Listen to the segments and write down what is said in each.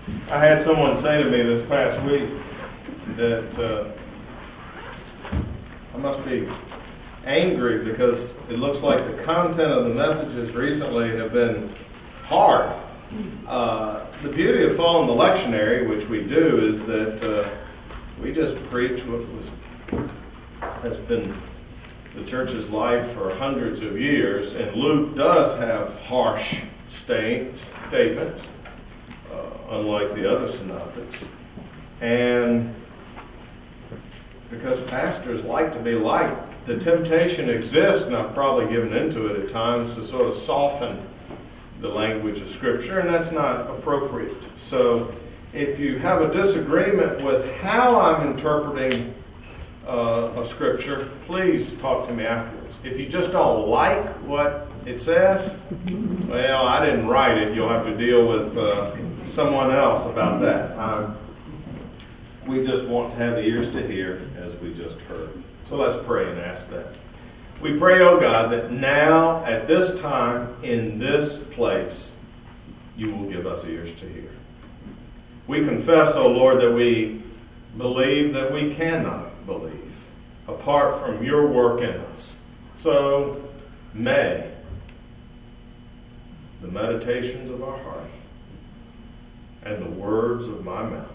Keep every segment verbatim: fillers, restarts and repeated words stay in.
I had someone say to me this past week that uh, I must be angry because it looks like the content of the messages recently have been hard. Uh, the beauty of following the lectionary, which we do, is that uh, we just preach what was has been the church's life for hundreds of years, and Luke does have harsh state, statements, uh, unlike the other synoptics. And because pastors like to be liked, the temptation exists, and I've probably given into it at times, to sort of soften the language of Scripture, and that's not appropriate. So if you have a disagreement with how I'm interpreting uh, a Scripture, please talk to me afterwards. If you just don't like what it says, well, I didn't write it. You'll have to deal with uh, someone else about that. Um, we just want to have ears to hear, as we just heard. So let's pray and ask that. We pray, oh God, that now, at this time, in this place, you will give us ears to hear. We confess, oh Lord, that we believe that we cannot believe apart from your work in us. So may the meditations of our heart and the words of my mouth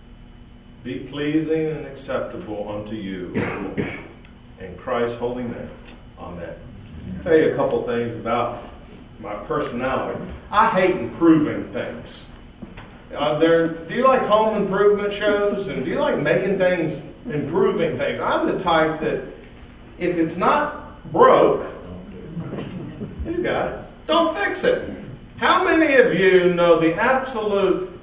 be pleasing and acceptable unto you, O Lord. In Christ's holy name. Amen. I'll tell you a couple things about my personality. I hate improving things. Uh, there, do you like home improvement shows? And do you like making things, improving things? I'm the type that if it's not broke, you got it, don't fix it. How many of you know the absolute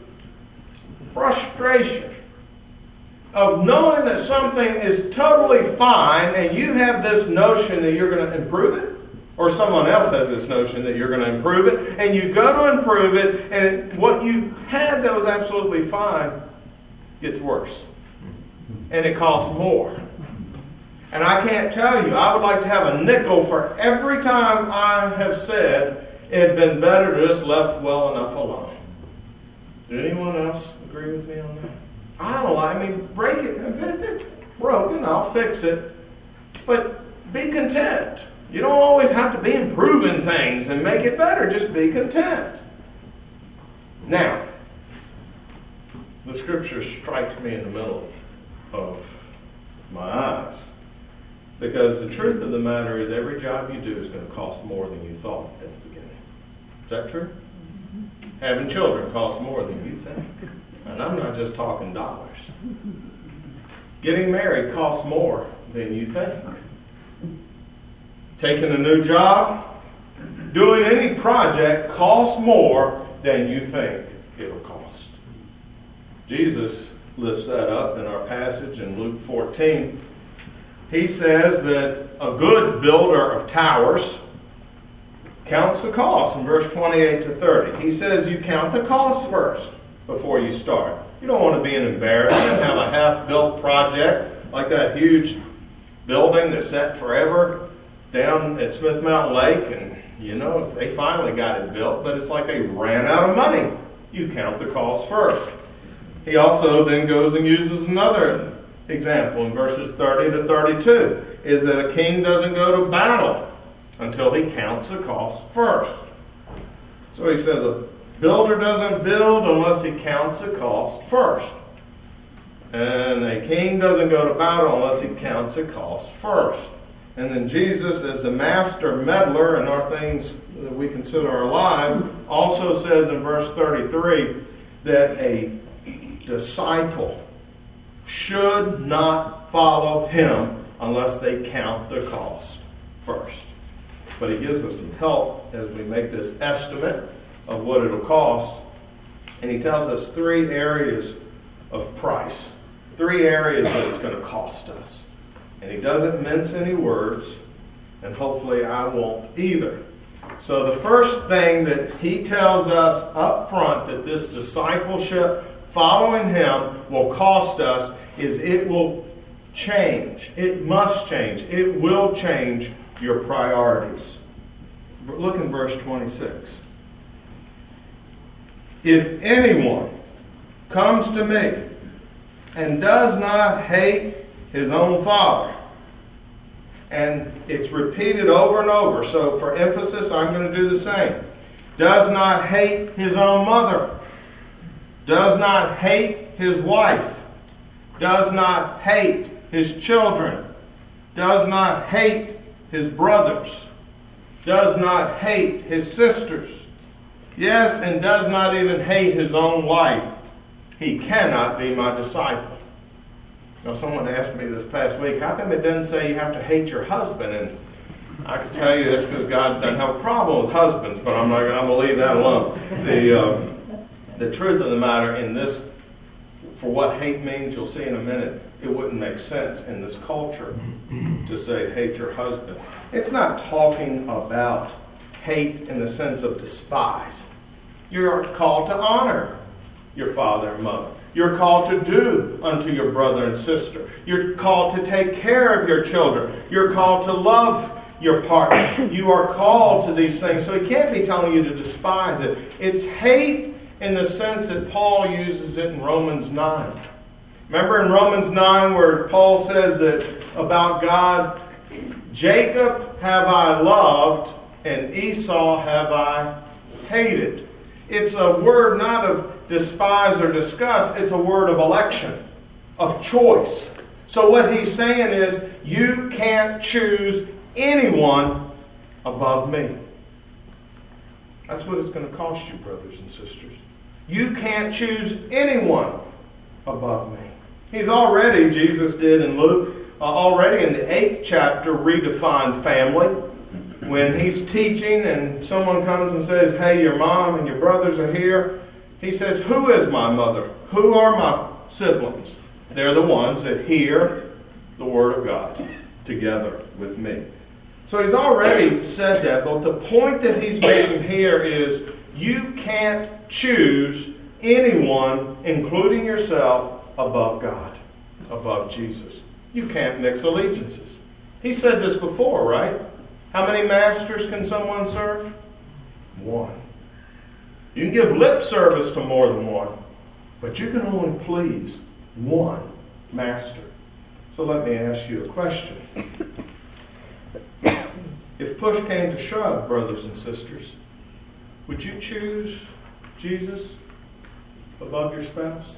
frustration of knowing that something is totally fine and you have this notion that you're going to improve it, or someone else has this notion that you're going to improve it, and you go to improve it, and what you had that was absolutely fine gets worse, and it costs more. And I can't tell you, I would like to have a nickel for every time I have said it had been better to just left well enough alone. Did anyone else agree with me on that? I don't know. I mean, break it. If it's broken, I'll fix it. But be content. You don't always have to be improving things and make it better. Just be content. Now, the Scripture strikes me in the middle of my eyes. Because the truth of the matter is every job you do is going to cost more than you thought at the beginning. Is that true? Mm-hmm. Having children costs more than you think. And I'm not just talking dollars. Getting married costs more than you think. Taking a new job, doing any project costs more than you think it'll cost. Jesus lifts that up in our passage in Luke fourteen. He says that a good builder of towers counts the cost in verse twenty-eight to thirty. He says you count the cost first before you start. You don't want to be an embarrassment, have a half-built project like that huge building that's set forever down at Smith Mountain Lake, and you know, they finally got it built, but it's like they ran out of money. You count the cost first. He also then goes and uses another example in verses thirty to thirty-two, is that a king doesn't go to battle until he counts the cost first. So he says a builder doesn't build unless he counts the cost first. And a king doesn't go to battle unless he counts the cost first. And then Jesus, as the master meddler in our things that we consider our lives, also says in verse thirty-three that a disciple should not follow him unless they count the cost first. But he gives us some help as we make this estimate of what it'll cost. And he tells us three areas of price. Three areas that it's going to cost us. And he doesn't mince any words, and hopefully I won't either. So the first thing that he tells us up front that this discipleship, following him, will cost us is it will change. It must change. It will change your priorities. Look in verse twenty-six. If anyone comes to me and does not hate his own father. And it's repeated over and over. So for emphasis, I'm going to do the same. Does not hate his own mother. Does not hate his wife. Does not hate his children. Does not hate his brothers. Does not hate his sisters. Yes, and does not even hate his own wife. He cannot be my disciple. Now, someone asked me this past week, how come it doesn't say you have to hate your husband? And I can tell you that's because God doesn't have a problem with husbands, but I'm not going to leave that alone. The, uh, the truth of the matter in this, for what hate means, you'll see in a minute, it wouldn't make sense in this culture to say hate your husband. It's not talking about hate in the sense of despise. You're called to honor your father and mother. You're called to do unto your brother and sister. You're called to take care of your children. You're called to love your partner. You are called to these things. So he can't be telling you to despise it. It's hate in the sense that Paul uses it in Romans nine. Remember in Romans nine where Paul says that about God, Jacob have I loved and Esau have I hated. It's a word not of despise or disgust. It's a word of election, of choice. So what he's saying is, you can't choose anyone above me. That's what it's going to cost you, brothers and sisters. You can't choose anyone above me. He's already, Jesus did in Luke, uh, already in the eighth chapter, redefined family. When he's teaching and someone comes and says, hey, your mom and your brothers are here, he says, who is my mother? Who are my siblings? They're the ones that hear the Word of God together with me. So he's already said that, but the point that he's making here is you can't choose anyone, including yourself, above God, above Jesus. You can't mix allegiances. He said this before, right? How many masters can someone serve? One. You can give lip service to more than one, but you can only please one master. So let me ask you a question. If push came to shove, brothers and sisters, would you choose Jesus above your spouse?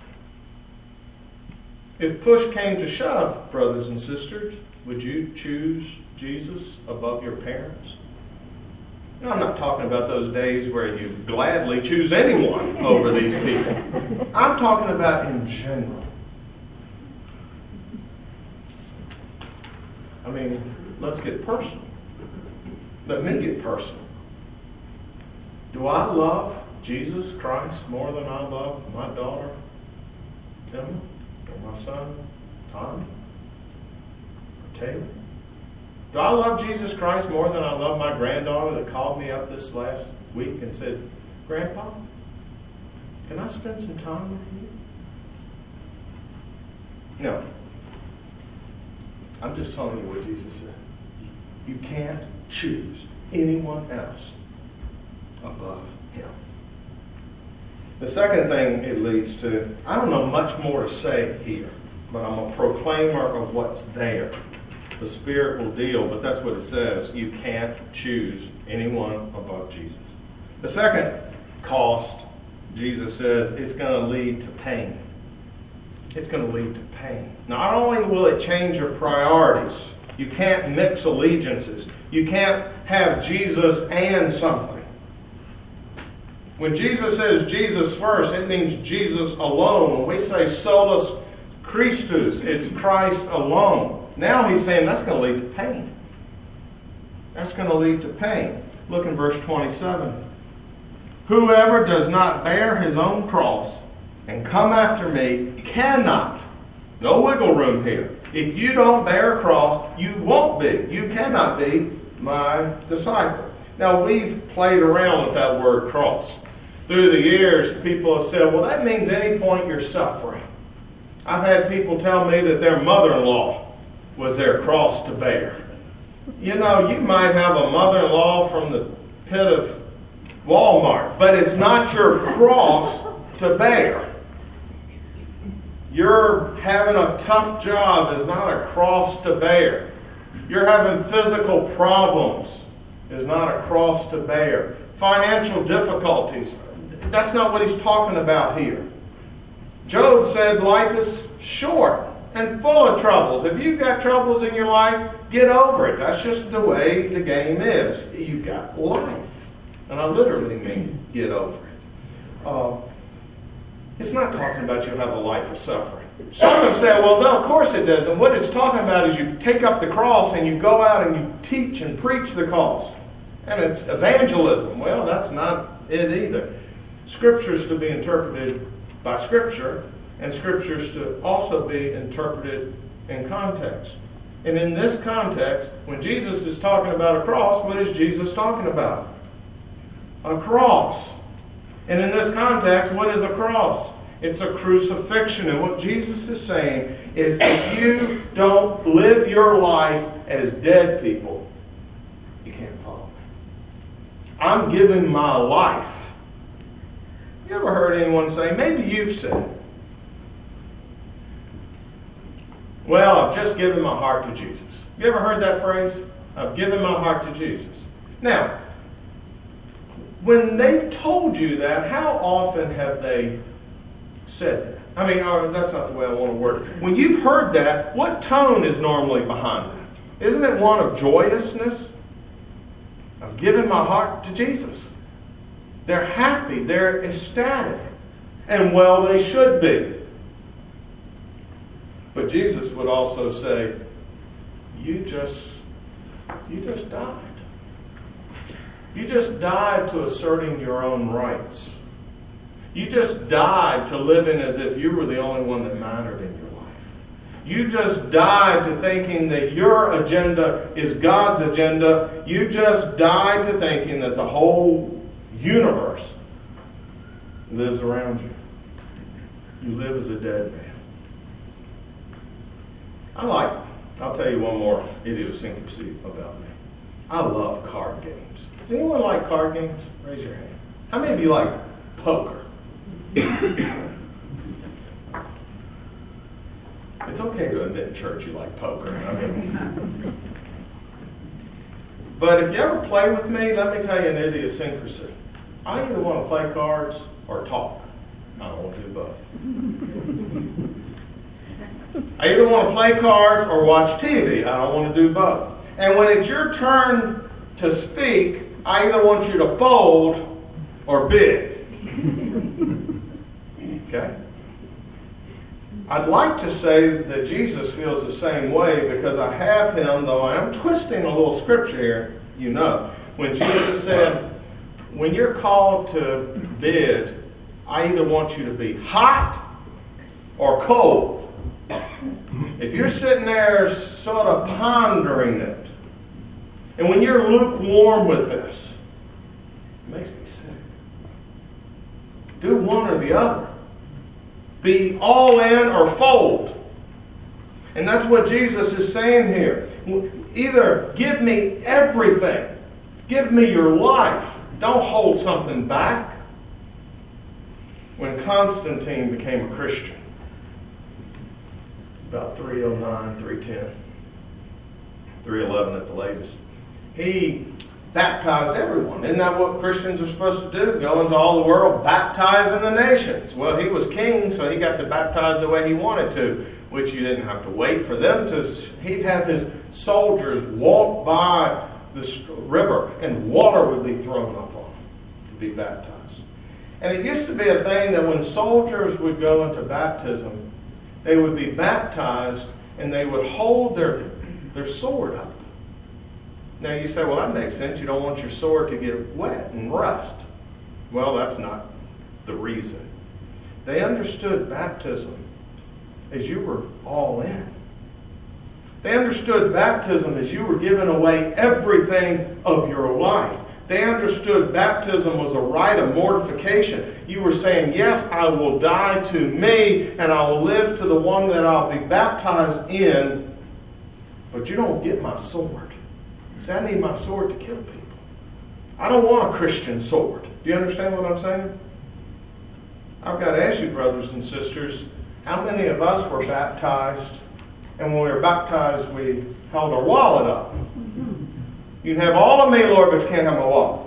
If push came to shove, brothers and sisters, would you choose Jesus above your parents? Now, I'm not talking about those days where you gladly choose anyone over these people. I'm talking about in general. I mean, let's get personal. Let me get personal. Do I love Jesus Christ more than I love my daughter, Emma, or my son, Tommy, or Taylor? Do I love Jesus Christ more than I love my granddaughter that called me up this last week and said, Grandpa, can I spend some time with you? No. I'm just telling you what Jesus said. You can't choose anyone else above him. The second thing it leads to, I don't know much more to say here, but I'm a proclaimer of what's there. The Spirit will deal, but that's what it says. You can't choose anyone above Jesus. The second cost, Jesus says, is going to lead to pain. It's going to lead to pain. Not only will it change your priorities, you can't mix allegiances. You can't have Jesus and something. When Jesus says Jesus first, it means Jesus alone. When we say solus Christus, it's Christ alone. Now he's saying that's going to lead to pain. That's going to lead to pain. Look in verse twenty-seven. Whoever does not bear his own cross and come after me cannot. No wiggle room here. If you don't bear a cross, you won't be. You cannot be my disciple. Now, we've played around with that word cross. Through the years, people have said, well, that means any point you're suffering. I've had people tell me that their mother-in-law was their cross to bear. You know, you might have a mother-in-law from the pit of Walmart, but it's not your cross to bear. You're having a tough job is not a cross to bear. You're having physical problems is not a cross to bear. Financial difficulties, that's not what he's talking about here. Job said life is short and full of troubles. If you've got troubles in your life, get over it. That's just the way the game is. You've got life. And I literally mean get over it. Uh, it's not talking about you have a life of suffering. Some have said, well, no, of course it does. And what it's talking about is you take up the cross and you go out and you teach and preach the cross. And it's evangelism. Well, that's not it either. Scripture is to be interpreted by Scripture, and Scripture is to also be interpreted in context. And in this context, when Jesus is talking about a cross, what is Jesus talking about? A cross. And in this context, what is a cross? It's a crucifixion. And what Jesus is saying is if you don't live your life as dead people, you can't follow me. I'm giving my life. You ever heard anyone say, maybe you've said, well, I've just given my heart to Jesus. You ever heard that phrase? I've given my heart to Jesus. Now, when they've told you that, how often have they said that? I mean, oh, that's not the way I want to word it. When you've heard that, what tone is normally behind that? Isn't it one of joyousness? I've given my heart to Jesus. They're happy. They're ecstatic. And well, they should be. But Jesus would also say, you just, you just died. You just died to asserting your own rights. You just died to living as if you were the only one that mattered in your life. You just died to thinking that your agenda is God's agenda. You just died to thinking that the whole universe lives around you. You live as a dead man. I like, I'll tell you one more idiosyncrasy about me. I love card games. Does anyone like card games? Raise your hand. How many of you like poker? It's okay to admit in church you like poker. I mean, but if you ever play with me, let me tell you an idiosyncrasy. I either want to play cards or talk. I don't want to do both. I either want to play cards or watch T V. I don't want to do both. And when it's your turn to speak, I either want you to fold or bid. Okay? I'd like to say that Jesus feels the same way because I have him, though I am twisting a little scripture here, you know. When Jesus said, when you're called to bid, I either want you to be hot or cold. If you're sitting there sort of pondering it, and when you're lukewarm with this, it makes me sick. Do one or the other. Be all in or fold. And that's what Jesus is saying here. Either give me everything. Give me your life. Don't hold something back. When Constantine became a Christian, about three oh nine, three ten, three eleven at the latest, he baptized everyone. Isn't that what Christians are supposed to do? Go into all the world, baptizing the nations. Well, he was king, so he got to baptize the way he wanted to, which you didn't have to wait for them to. He'd have his soldiers walk by the river, and water would be thrown up on them to be baptized. And it used to be a thing that when soldiers would go into baptism, they would be baptized, and they would hold their their sword up. Now you say, well, that makes sense. You don't want your sword to get wet and rust. Well, that's not the reason. They understood baptism as you were all in. They understood baptism as you were giving away everything of your life. They understood baptism was a rite of mortification. You were saying, yes, I will die to me, and I will live to the one that I'll be baptized in, but you don't get my sword. See, I need my sword to kill people. I don't want a Christian sword. Do you understand what I'm saying? I've got to ask you, brothers and sisters, How many of us were baptized, and when we were baptized, we held our wallet up? You can have all of me, Lord, but you can't have my wallet.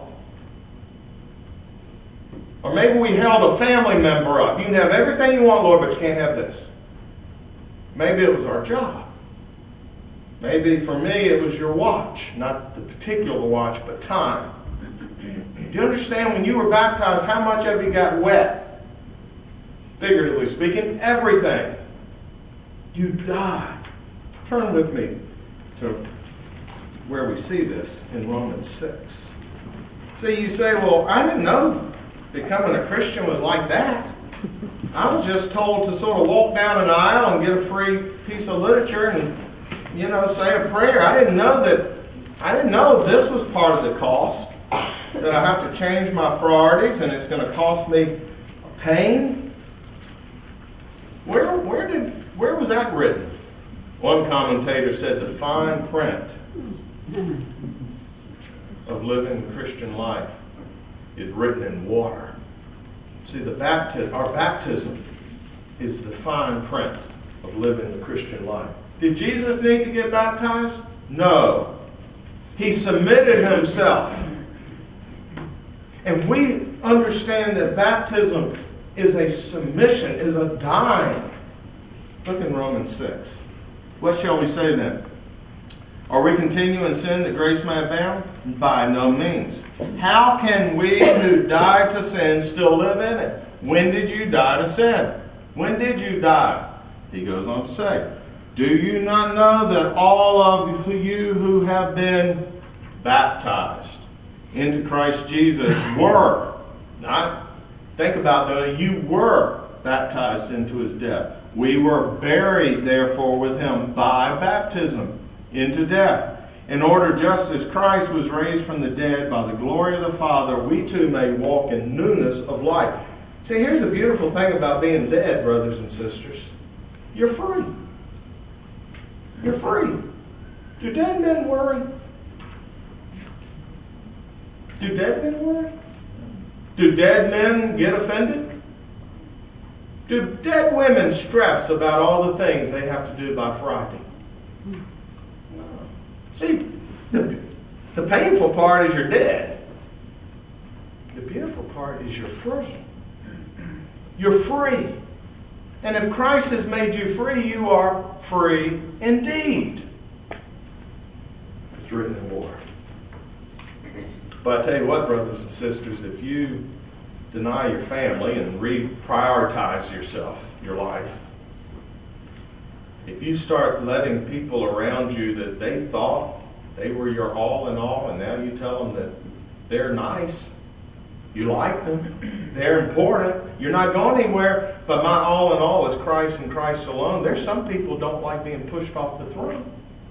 Or maybe we held a family member up. You can have everything you want, Lord, but you can't have this. Maybe it was our job. Maybe for me it was your watch. Not the particular watch, but time. Do you understand when you were baptized, how much of you got wet? Figuratively speaking, everything. You died. Turn with me to where we see this in Romans six. See, you say, well, I didn't know becoming a Christian was like that. I was just told to sort of walk down an aisle and get a free piece of literature and, you know, say a prayer. I didn't know that, I didn't know this was part of the cost, that I have to change my priorities and it's going to cost me pain. Where, where did, where was that written? One commentator said the fine print of living the Christian life is written in water. See, the baptism, our baptism is the fine print of living the Christian life. Did Jesus need to get baptized? No. He submitted himself. And we understand that baptism is a submission, is a dying. Look in Romans six. What shall we say then? Are we continue in sin that grace may abound? By no means. How can we who died to sin still live in it? When did you die to sin? When did you die? He goes on to say, do you not know that all of you who have been baptized into Christ Jesus were, not, think about that, you were baptized into his death. We were buried, therefore, with him by baptism into death, in order just as Christ was raised from the dead by the glory of the Father, we too may walk in newness of life. See, here's the beautiful thing about being dead, brothers and sisters. You're free. You're free. Do dead men worry? Do dead men worry? Do dead men get offended? Do dead women stress about all the things they have to do by Friday? See, the, the painful part is you're dead. The beautiful part is you're free. You're free. And if Christ has made you free, you are free indeed. It's written in water. But I tell you what, brothers and sisters, if you deny your family and reprioritize yourself, your life, if you start letting people around you that they thought they were your all in all, and now you tell them that they're nice, you like them, they're important, you're not going anywhere, but my all in all is Christ and Christ alone. There's some people who don't like being pushed off the throne.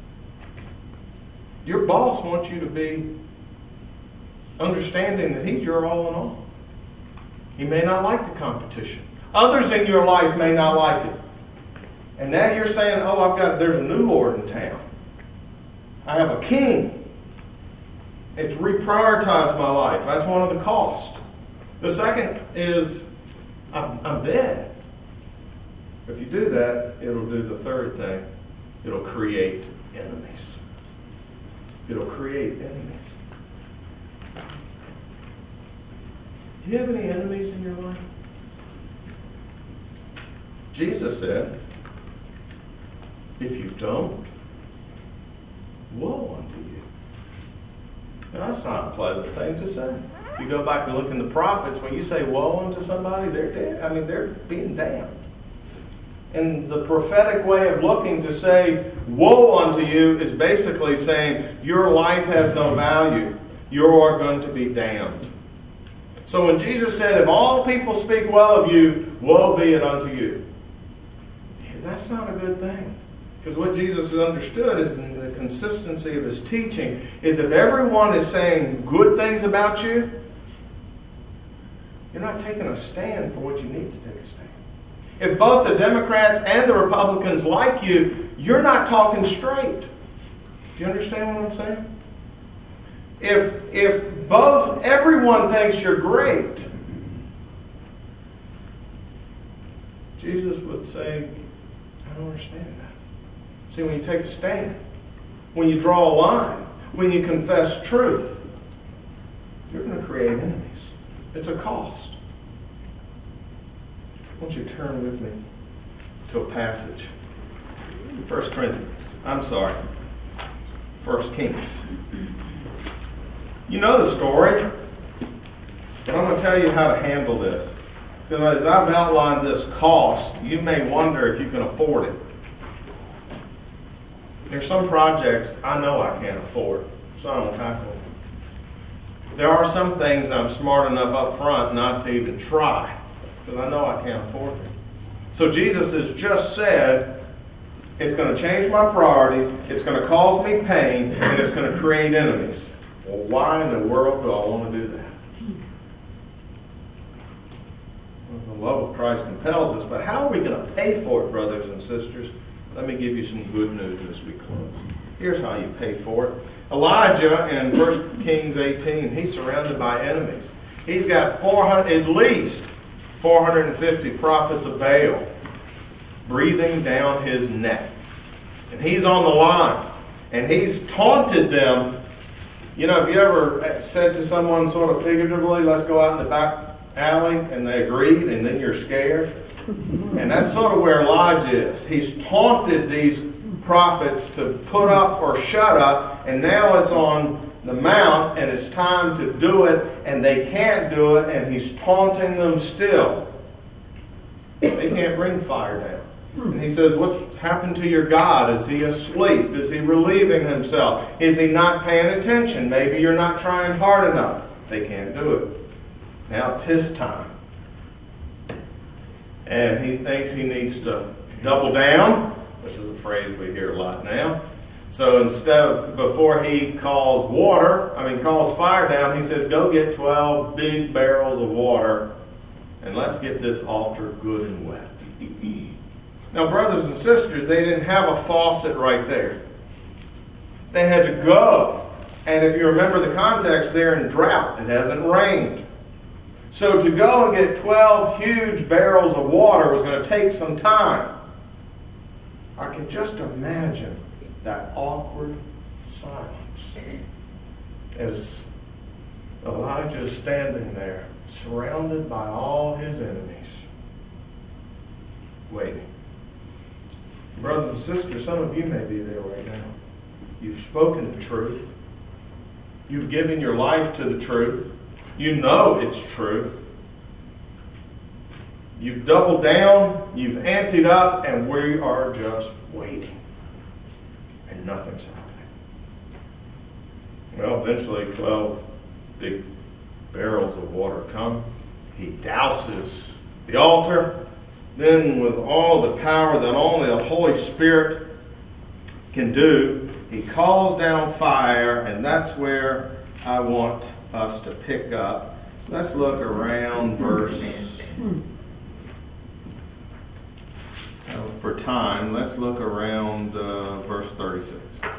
Your boss wants you to be understanding that he's your all in all. He may not like the competition. Others in your life may not like it. And now you're saying, oh, I've got, there's a new Lord in town. I have a king. It's reprioritized my life. That's one of the costs. The second is, I'm, I'm dead. If you do that, it'll do the third thing. It'll create enemies. It'll create enemies. Do you have any enemies in your life? Jesus said, if you don't, woe unto you. Now, that's not a pleasant thing to say. If you go back and look in the prophets, when you say woe unto somebody, they're dead. I mean, they're being damned. And the prophetic way of looking to say woe unto you is basically saying your life has no value. You are going to be damned. So when Jesus said, if all people speak well of you, woe be it unto you. That's not a good thing. Because what Jesus has understood is in the consistency of his teaching is if everyone is saying good things about you, you're not taking a stand for what you need to take a stand. If both the Democrats and the Republicans like you, you're not talking straight. Do you understand what I'm saying? If if both everyone thinks you're great, Jesus would say, I don't understand that. See, when you take a stand, when you draw a line, when you confess truth, you're going to create enemies. It's a cost. I want you to turn with me to a passage. First Corinthians. I'm sorry. First Kings. You know the story, but I'm going to tell you how to handle this. Because as I've outlined this cost, you may wonder if you can afford it. There's some projects I know I can't afford, so I don't tackle them. There are some things I'm smart enough up front not to even try, because I know I can't afford them. So Jesus has just said, it's going to change my priorities, it's going to cause me pain, and it's going to create enemies. Well, why in the world do I want to do that? Well, the love of Christ compels us, but how are we going to pay for it, brothers and sisters? Let me give you some good news as we close. Here's how you pay for it. Elijah in First Kings eighteen, he's surrounded by enemies. He's got four hundred, at least four hundred fifty prophets of Baal breathing down his neck. And he's on the line. And he's taunted them. You know, have you ever said to someone sort of figuratively, let's go out in the back alley, and they agreed, and then you're scared? And that's sort of where Elijah is. He's taunted these prophets to put up or shut up, and now it's on the mount, and it's time to do it, and they can't do it, and he's taunting them still. They can't bring fire down. And he says, what's happened to your God? Is he asleep? Is he relieving himself? Is he not paying attention? Maybe you're not trying hard enough. They can't do it. Now it's his time. And he thinks he needs to double down, which is a phrase we hear a lot now. So instead of, before he calls water, I mean calls fire down, he says, go get twelve big barrels of water, and let's get this altar good and wet. Now, brothers and sisters, they didn't have a faucet right there. They had to go. And if you remember the context, they're in drought. It hasn't rained. So to go and get twelve huge barrels of water was going to take some time. I can just imagine that awkward silence as Elijah is standing there, surrounded by all his enemies, waiting. Brothers and sisters, some of you may be there right now. You've spoken the truth. You've given your life to the truth. You know it's true. You've doubled down, you've anteed up, and we are just waiting. And nothing's happening. Well, eventually twelve big barrels of water come. He douses the altar. Then with all the power that only the Holy Spirit can do, he calls down fire, and that's where I want us to pick up. Let's look around verse, uh, for time, let's look around uh, verse thirty-six.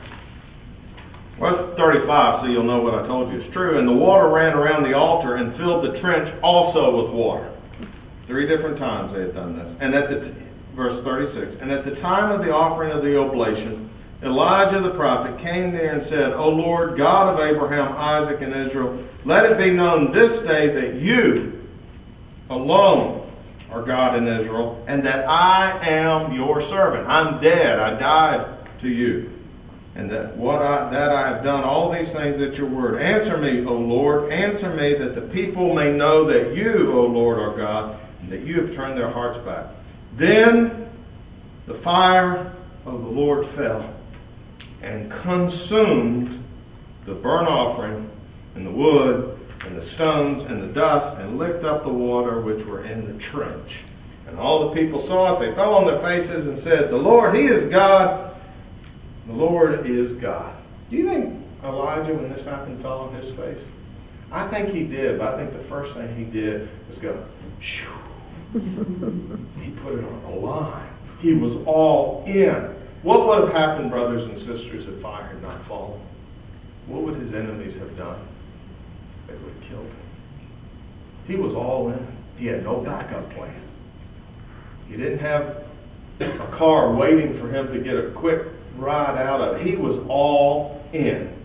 Well, thirty-five, so you'll know what I told you is true. And the water ran around the altar and filled the trench also with water. Three different times they had done this. And at the, verse thirty-six, and at the time of the offering of the oblation, Elijah the prophet came there and said, O Lord, God of Abraham, Isaac, and Israel, let it be known this day that you alone are God in Israel, and that I am your servant. I'm dead. I died to you. And that what I, that I have done all these things at your word. Answer me, O Lord, answer me, that the people may know that you, O Lord, are God, and that you have turned their hearts back. Then the fire of the Lord fell and consumed the burnt offering and the wood and the stones and the dust, and licked up the water which were in the trench. And all the people saw it. They fell on their faces and said, the Lord, He is God. The Lord is God. Do you think Elijah, when this happened, fell on his face? I think he did, but I think the first thing he did was go, shoo. He put it on the line. He was all in. What would have happened, brothers and sisters, if fire had not fallen? What would his enemies have done? They would have killed him. He was all in. He had no backup plan. He He didn't have a car waiting for him to get a quick ride out of it. He was all in.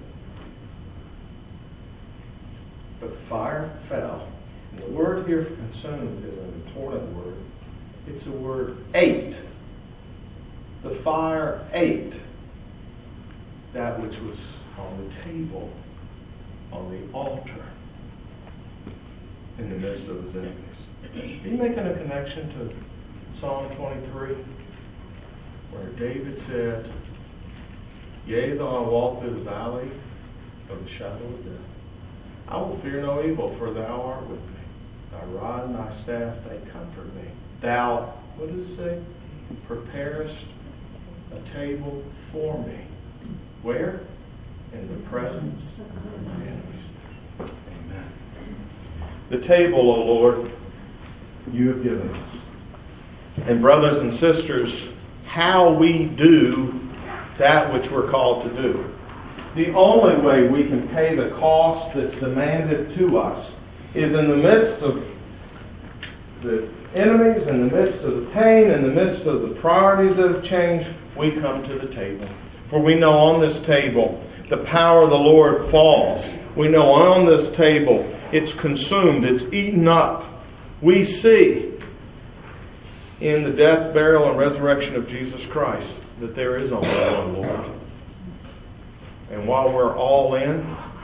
But fire fell. And the word here for consumed is an important word. It's the word ate. The fire ate that which was on the table, on the altar, in the midst of his enemies. Are you making a connection to Psalm twenty-three, where David said, "Yea, though I walk through the valley of the shadow of death, I will fear no evil, for thou art with me. Thy rod and thy staff, they comfort me. Thou," what does it say? "Preparest a table for me." Where? In the presence of my enemies. Amen. The table, O Lord, you have given us. And brothers and sisters, how we do that which we're called to do. The only way we can pay the cost that's demanded to us is in the midst of the enemies, in the midst of the pain, in the midst of the priorities that have changed, we come to the table. For we know on this table the power of the Lord falls. We know on this table it's consumed, it's eaten up. We see in the death, burial, and resurrection of Jesus Christ that there is only one Lord. And while we're all in,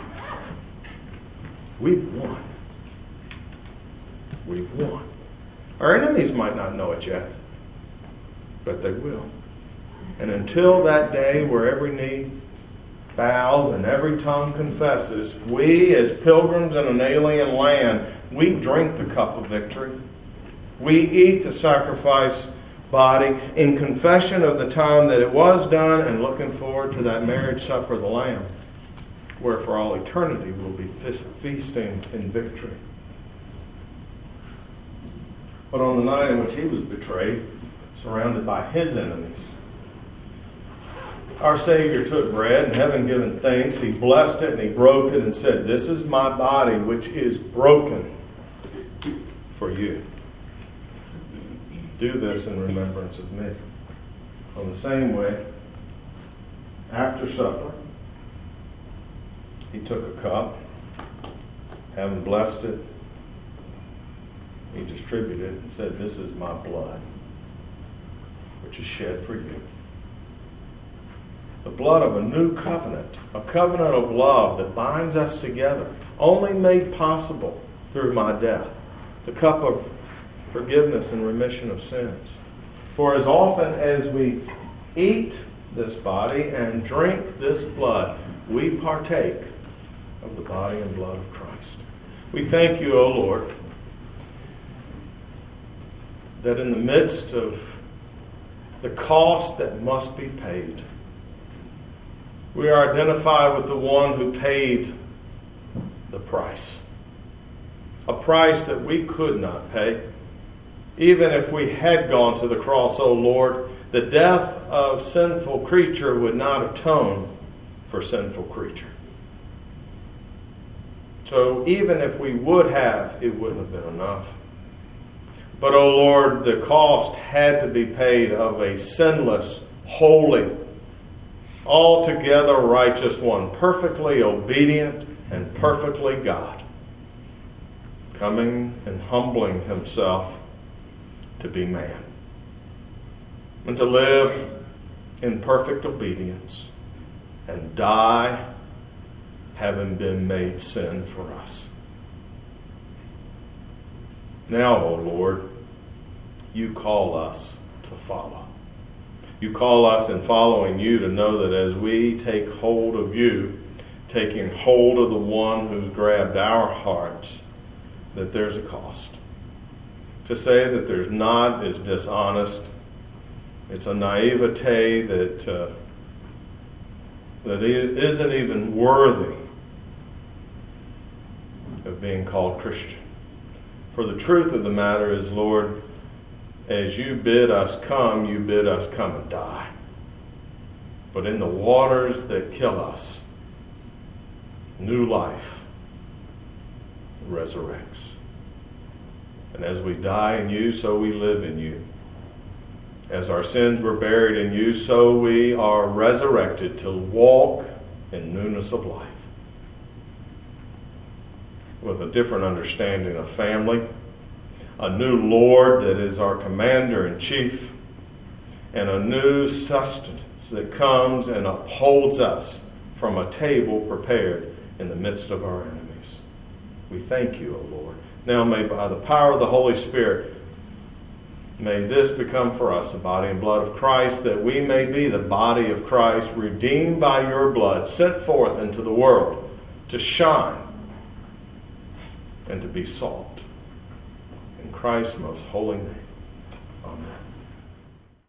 we've won. We've won. Our enemies might not know it yet, but they will. And until that day where every knee bows and every tongue confesses, we as pilgrims in an alien land, we drink the cup of victory. We eat the sacrifice body in confession of the time that it was done and looking forward to that marriage supper of the Lamb, where for all eternity we'll be feasting in victory. But on the night in which he was betrayed, surrounded by his enemies, our Savior took bread and having given thanks, he blessed it and he broke it and said, "This is my body which is broken for you. Do this in remembrance of me." On the same way, after supper, he took a cup, having blessed it, he distributed it and said, "This is my blood, which is shed for you." The blood of a new covenant, a covenant of love that binds us together, only made possible through my death. The cup of forgiveness and remission of sins. For as often as we eat this body and drink this blood, we partake of the body and blood of Christ. We thank you, O Lord, that in the midst of the cost that must be paid, we are identified with the one who paid the price. A price that we could not pay. Even if we had gone to the cross, O Lord, the death of sinful creature would not atone for sinful creature. So even if we would have, it wouldn't have been enough. But, O Lord, the cost had to be paid of a sinless, holy, altogether righteous one, perfectly obedient and perfectly God, coming and humbling himself to be man and to live in perfect obedience and die having been made sin for us. Now, O Lord, you call us to follow. You call us in following you to know that as we take hold of you, taking hold of the one who's grabbed our hearts, that there's a cost. To say that there's not is dishonest. It's a naivete that uh, that isn't even worthy of being called Christian. For the truth of the matter is, Lord, as you bid us come, you bid us come and die. But in the waters that kill us, new life resurrects. And as we die in you, so we live in you. As our sins were buried in you, so we are resurrected to walk in newness of life. With a different understanding of family, a new Lord that is our commander-in-chief, and a new sustenance that comes and upholds us from a table prepared in the midst of our enemies. We thank you, O Lord. Now may by the power of the Holy Spirit, may this become for us the body and blood of Christ, that we may be the body of Christ, redeemed by your blood, sent forth into the world to shine and to be salt. In Christ's most holy name. Amen.